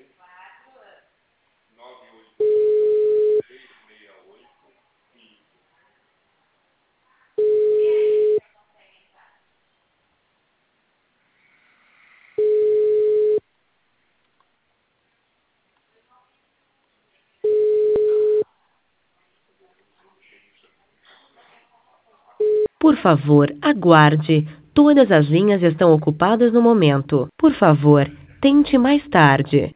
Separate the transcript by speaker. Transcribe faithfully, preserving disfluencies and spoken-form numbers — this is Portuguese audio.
Speaker 1: Por favor, aguarde. Todas as linhas estão ocupadas no momento. Por favor, tente mais tarde.